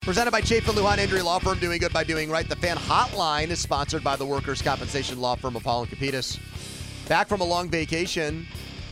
Presented by Chafin Lujan Injury Law Firm, doing good by doing right. The Fan Hotline is sponsored by the Workers' Compensation Law Firm of Hall and Capitas. Back from a long vacation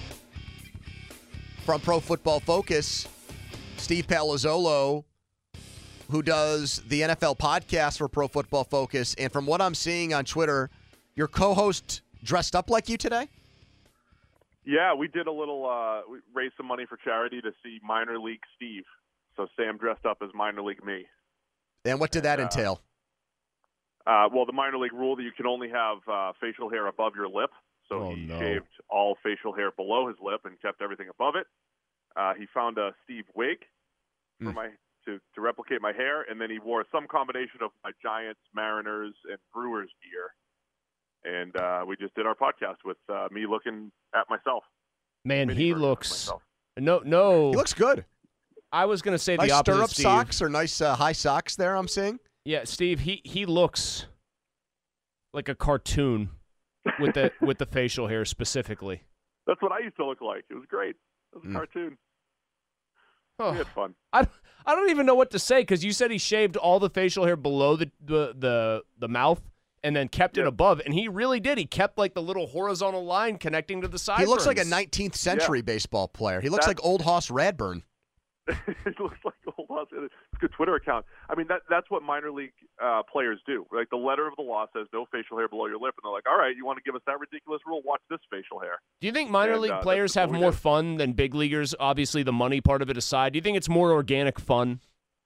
from Pro Football Focus, Steve Palazzolo, who does the NFL podcast for Pro Football Focus. And from what I'm seeing on Twitter, your co-host dressed up like you today? Yeah, we did a little, we raised some money for charity to see Minor League Steve. So Sam dressed up as Minor League me. And what did that entail? Well, the minor league rule that you can only have facial hair above your lip. So he shaved all facial hair below his lip and kept everything above it. He found a Steve wig for to replicate my hair, and then he wore some combination of my Giants, Mariners, and Brewers gear. And we just did our podcast with me looking at myself. Man, he looks no. He looks good. I was going to say nice the opposite. Stirrup Steve. socks or nice high socks there. I'm seeing. Yeah, Steve. He looks like a cartoon with the facial hair specifically. That's what I used to look like. It was great. It was a cartoon. Oh, we had fun. I don't even know what to say because you said he shaved all the facial hair below the mouth and then kept it above, and he really did. He kept like the little horizontal line connecting to the sideburns. He looks like a 19th century baseball player. He looks like old Hoss Radburn. It looks like old Hoss. It's a good Twitter account. I mean, that's what minor league players do. Like the letter of the law says no facial hair below your lip, and they're like, all right, you want to give us that ridiculous rule? Watch this facial hair. Do you think minor league players have more fun than big leaguers? Obviously, the money part of it aside. Do you think it's more organic fun?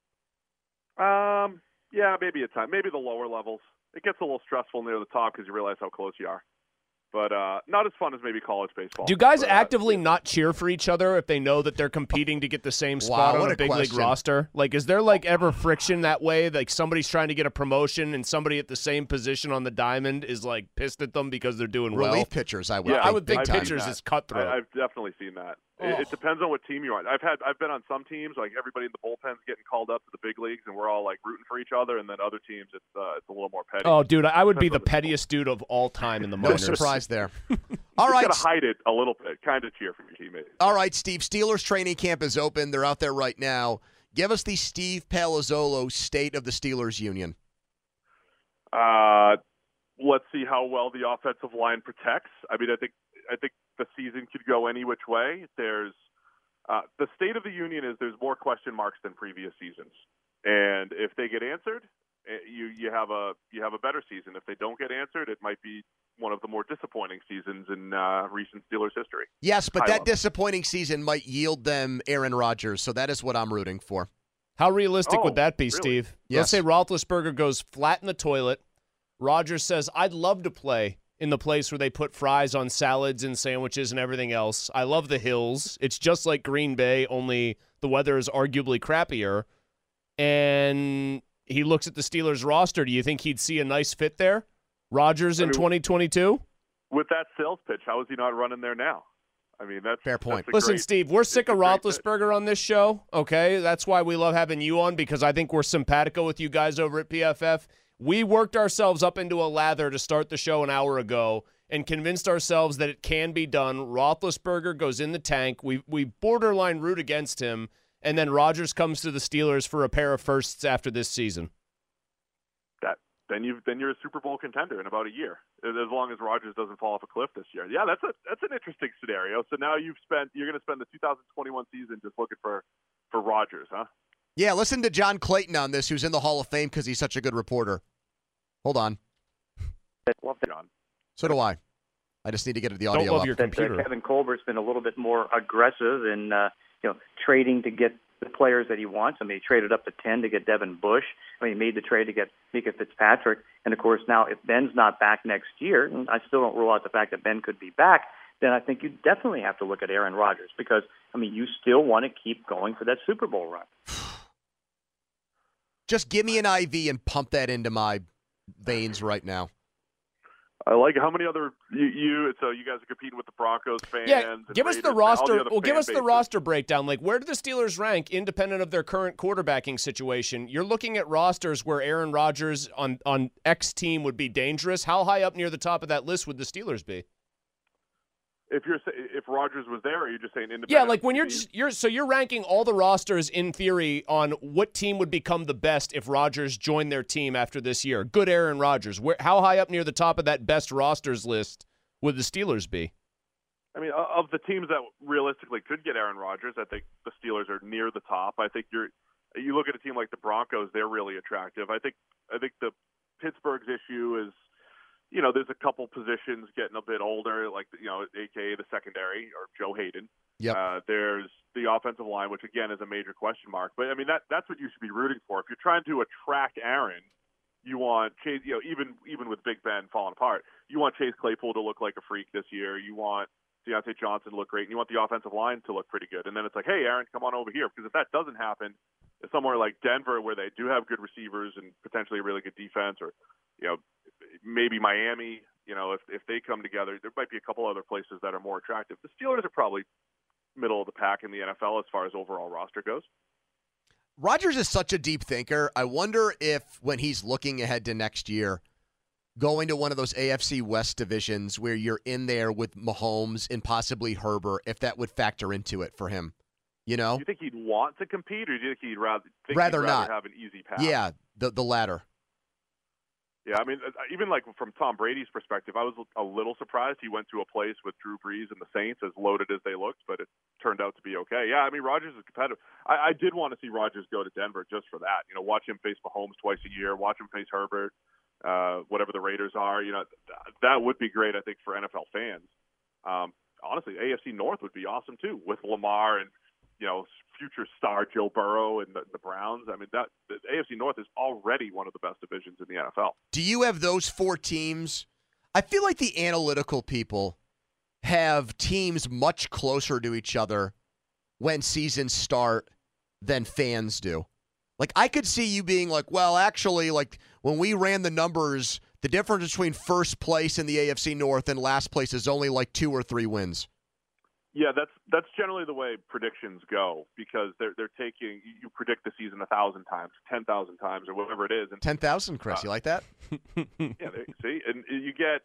Yeah, maybe at times. Maybe the lower levels. It gets a little stressful near the top because you realize how close you are. But not as fun as maybe college baseball. Do guys actively not cheer for each other if they know that they're competing to get the same spot on a big league roster? Like, is there like ever friction that way? Like somebody's trying to get a promotion and somebody at the same position on the diamond is like pissed at them because they're doing well? Relief pitchers, I would. Yeah, I would think pitchers is cutthroat. I've definitely seen that. It depends on what team you're on. I've been on some teams, like everybody in the bullpen's getting called up to the big leagues, and we're all like rooting for each other. And then other teams, it's a little more petty. Oh, dude, I would be the pettiest dude of all time in the minors. No surprise there. All right, you gotta hide it a little bit, kind of cheer for your teammates. All right, Steve. Steelers training camp is open. They're out there right now. Give us the Steve Palazzolo state of the Steelers Union. Let's see how well the offensive line protects. I mean, I think the season could go any which way. There's the state of the union is there's more question marks than previous seasons, and if they get answered, you have a better season. If they don't get answered, it might be one of the more disappointing seasons in recent Steelers history. Yes, but that disappointing season might yield them Aaron Rodgers, so that is what I'm rooting for. How realistic would that be, really? Steve? Yes. Let's say Roethlisberger goes flat in the toilet. Rodgers says, I'd love to play in the place where they put fries on salads and sandwiches and everything else. I love the hills. It's just like Green Bay, only the weather is arguably crappier. And he looks at the Steelers roster. Do you think he'd see a nice fit there? Rodgers in 2022? With that sales pitch, how is he not running there now? I mean, that's fair point. Listen, Steve, we're sick of Roethlisberger on this show, okay? That's why we love having you on, because I think we're simpatico with you guys over at PFF. We worked ourselves up into a lather to start the show an hour ago and convinced ourselves that it can be done. Roethlisberger goes in the tank. We borderline root against him, and then Rodgers comes to the Steelers for a pair of firsts after this season. Then you're a Super Bowl contender in about a year, as long as Rodgers doesn't fall off a cliff this year. Yeah, that's an interesting scenario. So now you're going to spend the 2021 season just looking for Rodgers, huh? Yeah, listen to John Clayton on this, who's in the Hall of Fame because he's such a good reporter. Hold on. Love John. So do I. I just need to get the audio Don't love up. your computer. Kevin Colbert's been a little bit more aggressive in trading to get the players that he wants. I mean, he traded up to 10 to get Devin Bush. I mean, he made the trade to get Mika Fitzpatrick. And, of course, now if Ben's not back next year, and I still don't rule out the fact that Ben could be back, then I think you definitely have to look at Aaron Rodgers because, I mean, you still want to keep going for that Super Bowl run. Just give me an IV and pump that into my veins right now. I like it. How many other so you guys are competing with the Broncos fans? Yeah, give us the roster. Well, give us the bases. roster breakdown. Like, where do the Steelers rank, independent of their current quarterbacking situation? You're looking at rosters where Aaron Rodgers on X team would be dangerous. How high up near the top of that list would the Steelers be? If Rodgers was there, or you're just saying independent? Yeah, like when you're ranking all the rosters in theory on what team would become the best if Rodgers joined their team after this year. Good Aaron Rodgers. How high up near the top of that best rosters list would the Steelers be? I mean, of the teams that realistically could get Aaron Rodgers, I think the Steelers are near the top. I think you look at a team like the Broncos; they're really attractive. I think the Pittsburgh's issue is, there's a couple positions getting a bit older, like AKA the secondary or Joe Hayden. Yep. There's the offensive line, which again is a major question mark. But I mean, that's what you should be rooting for. If you're trying to attract Aaron, you want Chase. Even with Big Ben falling apart, you want Chase Claypool to look like a freak this year. You want Deontay Johnson to look great, and you want the offensive line to look pretty good. And then it's like, hey, Aaron, come on over here. Because if that doesn't happen, somewhere like Denver, where they do have good receivers and potentially a really good defense, or maybe Miami, if they come together, there might be a couple other places that are more attractive. The Steelers are probably middle of the pack in the NFL as far as overall roster goes. Rodgers is such a deep thinker. I wonder if when he's looking ahead to next year, going to one of those AFC West divisions where you're in there with Mahomes and possibly Herbert, if that would factor into it for him. Do you think he'd want to compete, or do you think he'd rather not have an easy path? Yeah, the latter. Yeah, I mean, even like from Tom Brady's perspective, I was a little surprised he went to a place with Drew Brees and the Saints, as loaded as they looked, but it turned out to be okay. Yeah, I mean, Rodgers is competitive. I did want to see Rodgers go to Denver just for that. Watch him face Mahomes twice a year, watch him face Herbert, whatever the Raiders are. That would be great, I think, for NFL fans. Honestly, AFC North would be awesome too, with Lamar and future star Joe Burrow and the Browns. I mean, the AFC North is already one of the best divisions in the NFL. Do you have those four teams? I feel like the analytical people have teams much closer to each other when seasons start than fans do. Like, I could see you being like, well, actually, like, when we ran the numbers, the difference between first place in the AFC North and last place is only like 2 or 3 wins. Yeah, that's generally the way predictions go, because they're taking, you predict the season 1,000 times, 10,000 times, or whatever it is. And 10,000, Chris, you like that? Yeah, see, and you get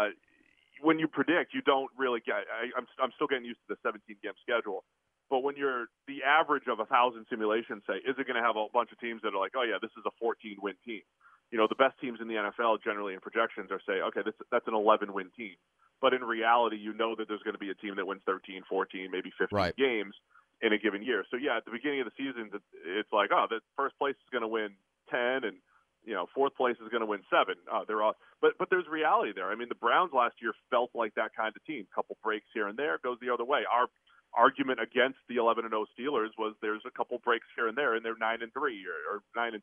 when you predict, you don't really get. I'm still getting used to the 17-game schedule, but when you're the average of 1,000 simulations, say, is it going to have a bunch of teams that are like, oh yeah, this is a 14-win team? The best teams in the NFL generally in projections are say, okay, that's an 11-win team. But in reality, that there's going to be a team that wins 13, 14, maybe 15 games in a given year. So, yeah, at the beginning of the season, it's like, oh, the first place is going to win 10, and, fourth place is going to win 7. They're all, but there's reality there. I mean, the Browns last year felt like that kind of team. Couple breaks here and there, goes the other way. Our argument against the 11-0 Steelers was there's a couple breaks here and there, and they're 9-3 or 9-2,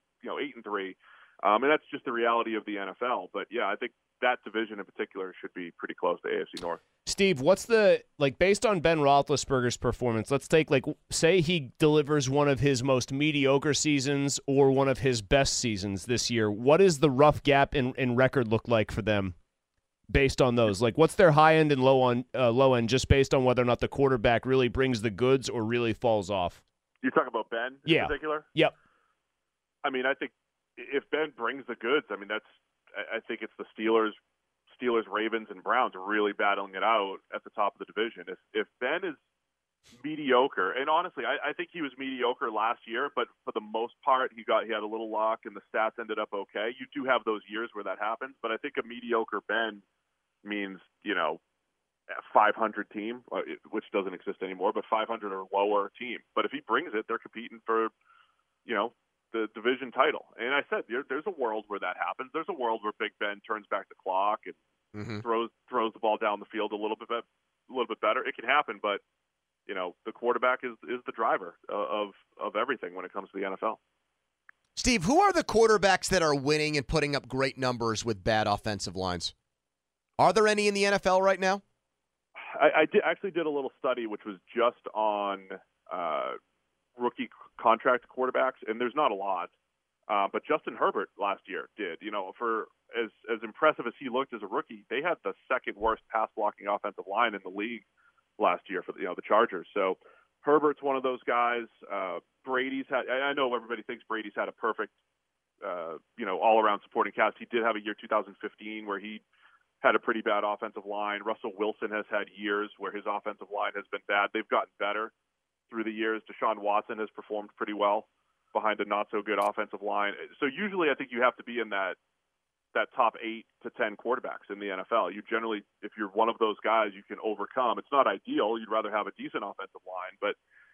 8-3. And that's just the reality of the NFL. But, yeah, I think that division in particular should be pretty close to AFC North. Steve, what's based on Ben Roethlisberger's performance, let's take, say he delivers one of his most mediocre seasons or one of his best seasons this year. What is the rough gap in record look like for them based on those? Like, what's their high end and low end just based on whether or not the quarterback really brings the goods or really falls off? You're talking about Ben in particular? Yep. I mean, I think if Ben brings the goods, I think it's the Steelers, Ravens, and Browns really battling it out at the top of the division. If Ben is mediocre, and honestly, I think he was mediocre last year, but for the most part, he had a little luck, and the stats ended up okay. You do have those years where that happens, but I think a mediocre Ben means, 500 team, which doesn't exist anymore, but 500 or lower team. But if he brings it, they're competing for, the division title. And I said, there's a world where that happens. There's a world where Big Ben turns back the clock and throws the ball down the field a little bit better. It can happen, but the quarterback is the driver of everything when it comes to the NFL. Steve, who are the quarterbacks that are winning and putting up great numbers with bad offensive lines? Are there any in the NFL right now? I did a little study, which was just on rookie contract quarterbacks, and there's not a lot. But Justin Herbert last year did. For as impressive as he looked as a rookie, they had the second worst pass blocking offensive line in the league last year for the Chargers. So Herbert's one of those guys. Brady's had. I know everybody thinks Brady's had a perfect, all around supporting cast. He did have a year 2015 where he had a pretty bad offensive line. Russell Wilson has had years where his offensive line has been bad. They've gotten better through the years. Deshaun Watson has performed pretty well behind a not-so-good offensive line. So usually I think you have to be in that top 8 to 10 quarterbacks in the NFL. You generally, if you're one of those guys, you can overcome. It's not ideal. You'd rather have a decent offensive line. But,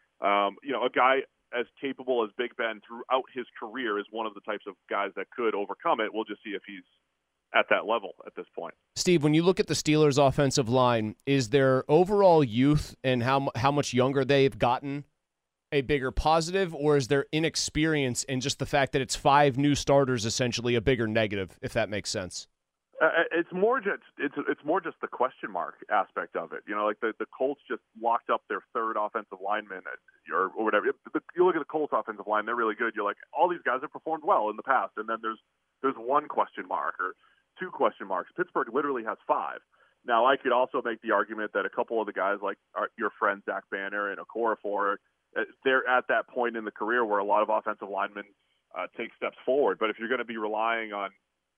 a guy as capable as Big Ben throughout his career is one of the types of guys that could overcome it. We'll just see if he's at that level at this point. Steve, when you look at the Steelers' offensive line, is their overall youth and how much younger they've gotten a bigger positive, or is their inexperience and just the fact that it's 5 new starters essentially a bigger negative, if that makes sense? It's more just the question mark aspect of it. Like the Colts just locked up their 3rd offensive lineman or whatever. You look at the Colts offensive line; they're really good. You're like, all these guys have performed well in the past, and then there's 1 question mark or 2 question marks. Pittsburgh literally has 5. Now, I could also make the argument that a couple of the guys, like your friend Zach Banner and Okorafor, they're at that point in the career where a lot of offensive linemen take steps forward. But if you're going to be relying on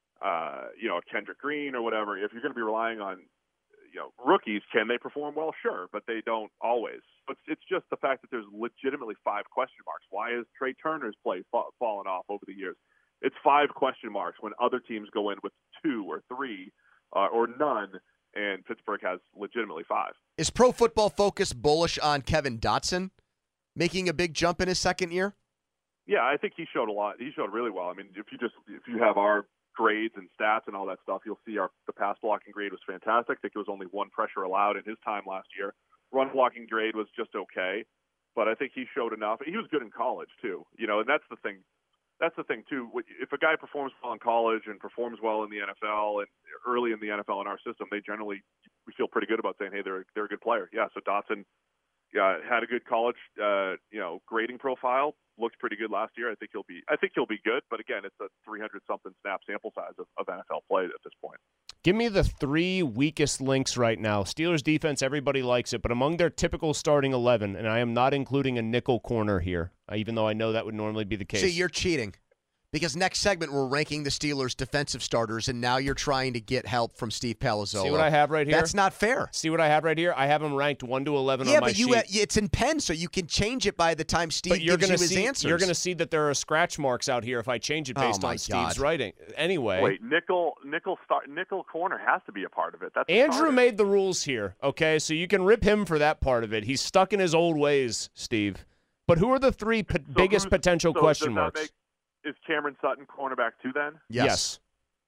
Kendrick Green or whatever, if you're going to be relying on, rookies, can they perform well? Sure, but they don't always. But it's just the fact that there's legitimately 5 question marks. Why has Trey Turner's play fallen off over the years? It's 5 question marks when other teams go in with 2 or 3 or none, and Pittsburgh has legitimately 5. Is Pro Football Focus bullish on Kevin Dotson making a big jump in his 2nd year? Yeah, I think he showed a lot. He showed really well. I mean, if you have our grades and stats and all that stuff, you'll see the pass blocking grade was fantastic. I think it was only 1 pressure allowed in his time last year. Run blocking grade was just okay, but I think he showed enough. He was good in college too, and that's the thing. That's the thing too. If a guy performs well in college and performs well in the NFL and early in the NFL in our system, we feel pretty good about saying, hey, they're a good player. Yeah. So Dotson had a good college, grading profile. Looked pretty good last year. I think he'll be good. But again, it's a 300-something snap sample size of NFL play at this point. Give me the 3 weakest links right now. Steelers defense, everybody likes it, but among their typical starting 11, and I am not including a nickel corner here, even though I know that would normally be the case. See, you're cheating. Because next segment, we're ranking the Steelers' defensive starters, and now you're trying to get help from Steve Palazzolo. See what I have right here? That's not fair. See what I have right here? I have them ranked 1 to 11 on my sheet. Yeah, but it's in pen, so you can change it by the time Steve gives you his answers. You're going to see that there are scratch marks out here if I change it based on Steve's writing. Anyway. Wait, nickel corner has to be a part of it. That's Andrew made the rules here, okay? So you can rip him for that part of it. He's stuck in his old ways, Steve. But who are the 3 biggest potential question marks? Is Cameron Sutton cornerback 2 then? Yes.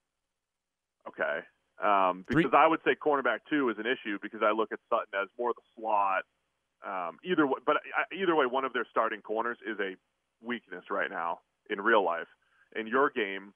Okay. Because I would say cornerback 2 is an issue because I look at Sutton as more the slot. Either way, one of their starting corners is a weakness right now in real life. In your game,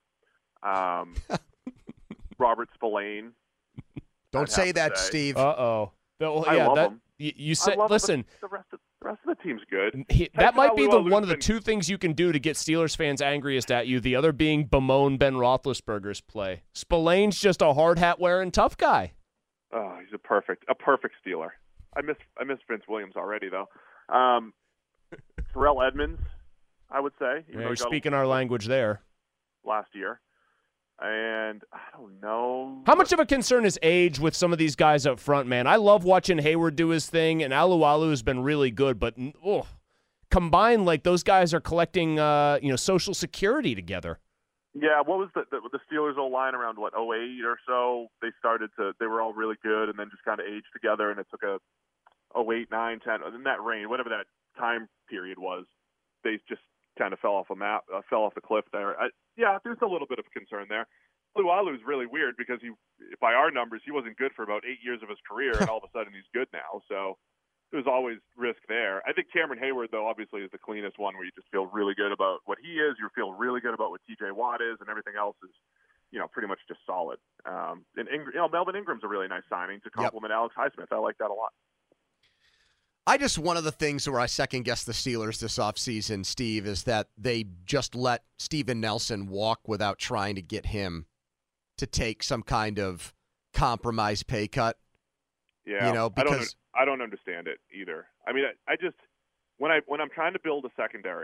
Robert Spillane. Don't say that, Steve. Uh-oh. I love him. You said, listen. The rest of the team's good. That might be one of the 2 things you can do to get Steelers fans angriest at you. The other being bemoan Ben Roethlisberger's play. Spillane's just a hard hat wearing tough guy. Oh, he's a perfect Steeler. I miss Vince Williams already though. Terrell Edmonds, I would say. You're speaking our language there. Last year. And I don't know. How much of a concern is age with some of these guys up front, man? I love watching Hayward do his thing, and Alualu has been really good. But combined, like those guys are collecting, Social Security together. Yeah, what was the Steelers' O-line around 08 or so? They were all really good, and then just kind of aged together, and it took a 08, 9, 10, in that range, whatever that time period was. They just kind of fell off the cliff there. There's a little bit of concern there. Alualu is really weird because by our numbers, he wasn't good for about 8 years of his career, and all of a sudden he's good now. So there's always risk there. I think Cameron Hayward, though, obviously is the cleanest one where you just feel really good about what he is. You feel really good about what T.J. Watt is, and everything else is, pretty much just solid. And Melvin Ingram's a really nice signing to complement Alex Highsmith. I like that a lot. One of the things where I second-guess the Steelers this offseason, Steve, is that they just let Steven Nelson walk without trying to get him to take some kind of compromise pay cut. Yeah, because I don't understand it either. I mean, I just when I'm trying to build a secondary,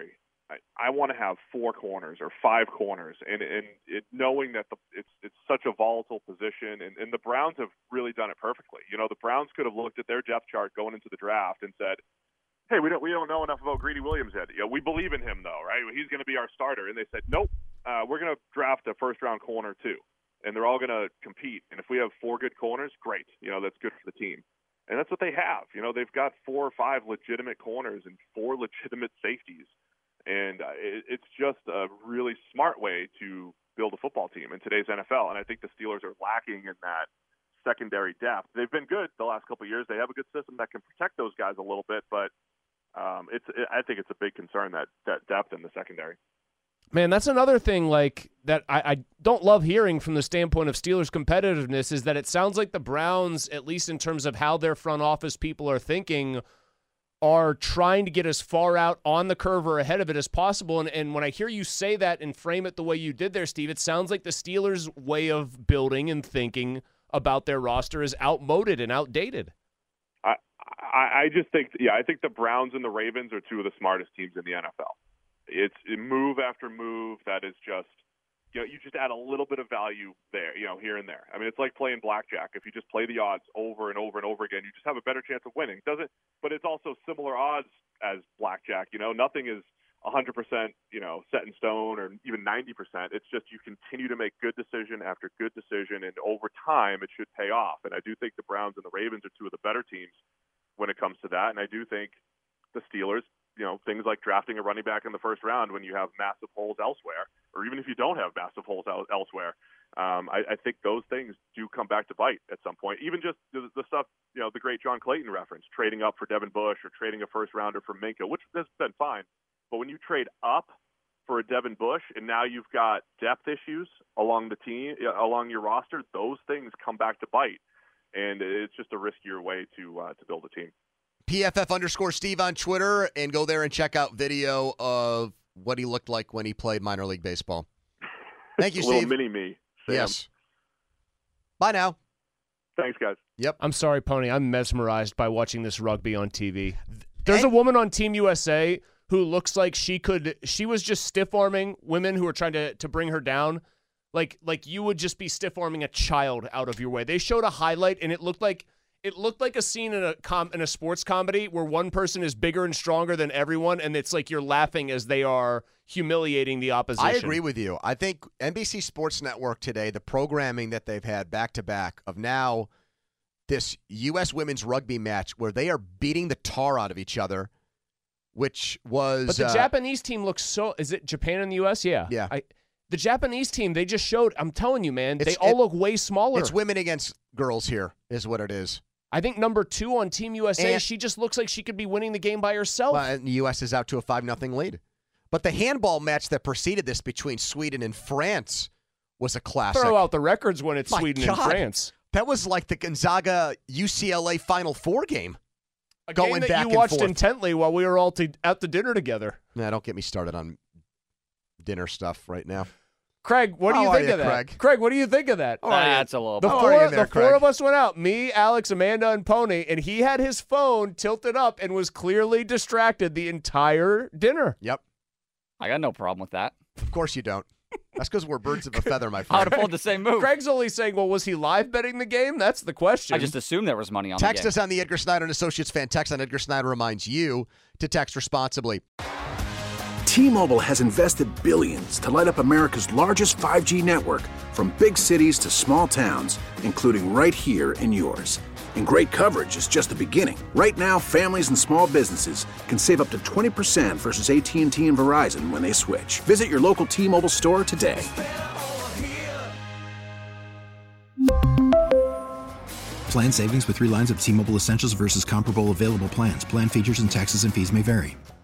I want to have 4 corners or 5 corners, and knowing that it's such a volatile position, and the Browns have really done it perfectly. The Browns could have looked at their depth chart going into the draft and said, "Hey, we don't know enough about Greedy Williams yet. We believe in him though, right? He's going to be our starter." And they said, "Nope, we're going to draft a first-round corner too, and they're all going to compete. And if we have 4 good corners, great. That's good for the team." And that's what they have. They've got 4 or 5 legitimate corners and 4 legitimate safeties. And it's just a really smart way to build a football team in today's NFL. And I think the Steelers are lacking in that secondary depth. They've been good the last couple of years. They have a good system that can protect those guys a little bit, but I think it's a big concern, that depth in the secondary. Man, that's another thing that I don't love hearing from the standpoint of Steelers competitiveness, is that it sounds like the Browns, at least in terms of how their front office people are thinking, are trying to get as far out on the curve or ahead of it as possible. And when I hear you say that and frame it the way you did there, Steve, it sounds like the Steelers' way of building and thinking about their roster is outmoded and outdated. I just think, I think the Browns and the Ravens are 2 of the smartest teams in the NFL. It's move after move that is just, you just add a little bit of value there, here and there. I mean, it's like playing blackjack. If you just play the odds over and over and over again, you just have a better chance of winning. But it's also similar odds as blackjack. Nothing is 100%, set in stone, or even 90%. It's just you continue to make good decision after good decision, and over time it should pay off. And I do think the Browns and the Ravens are 2 of the better teams when it comes to that. And I do think the Steelers, things like drafting a running back in the first round when you have massive holes elsewhere, or even if you don't have massive holes elsewhere, I think those things do come back to bite at some point. Even just the stuff, the great John Clayton reference, trading up for Devin Bush or trading a first rounder for Minkah, which has been fine. But when you trade up for a Devin Bush and now you've got depth issues along the team, along your roster, those things come back to bite. And it's just a riskier way to build a team. PFF_Steve on Twitter, and go there and check out video of what he looked like when he played minor league baseball. Thank you, Steve. Little mini-me, Sam. Yes. Bye now. Thanks, guys. Yep. I'm sorry, Pony. I'm mesmerized by watching this rugby on TV. There's a woman on Team USA who looks like she was just stiff-arming women who are trying to bring her down. Like you would just be stiff-arming a child out of your way. They showed a highlight, and it looked like a scene in a sports comedy where one person is bigger and stronger than everyone, and it's like you're laughing as they are humiliating the opposition. I agree with you. I think NBC Sports Network today, the programming that they've had back-to-back of now this U.S. women's rugby match where they are beating the tar out of each other, which was... But the Japanese team looks so... Is it Japan and the U.S.? Yeah. Yeah. The Japanese team, they just showed... I'm telling you, man, they all look way smaller. It's women against girls here is what it is. I think number 2 on Team USA, she just looks like she could be winning the game by herself. Well, and the U.S. is out to a 5-0 lead. But the handball match that preceded this between Sweden and France was a classic. Throw out the records when it's Sweden and France. That was like the Gonzaga-UCLA Final Four game. A game that you watched intently while we were all out to dinner together. Nah, don't get me started on dinner stuff right now. Craig, what do you think of that? Craig, what do you think of that? That's a little. The four of us went out. Me, Alex, Amanda, and Pony, and he had his phone tilted up and was clearly distracted the entire dinner. Yep. I got no problem with that. Of course you don't. That's because we're birds of a feather, my I friend. would have pulled the same move. Craig's only saying, well, was he live betting the game? That's the question. I just assumed there was money on the game. Text us on the Edgar Snyder and Associates fan text on Edgar Snyder reminds you to text responsibly. T-Mobile has invested billions to light up America's largest 5G network, from big cities to small towns, including right here in yours. And great coverage is just the beginning. Right now, families and small businesses can save up to 20% versus AT&T and Verizon when they switch. Visit your local T-Mobile store today. Plan savings with 3 lines of T-Mobile Essentials versus comparable available plans. Plan features and taxes and fees may vary.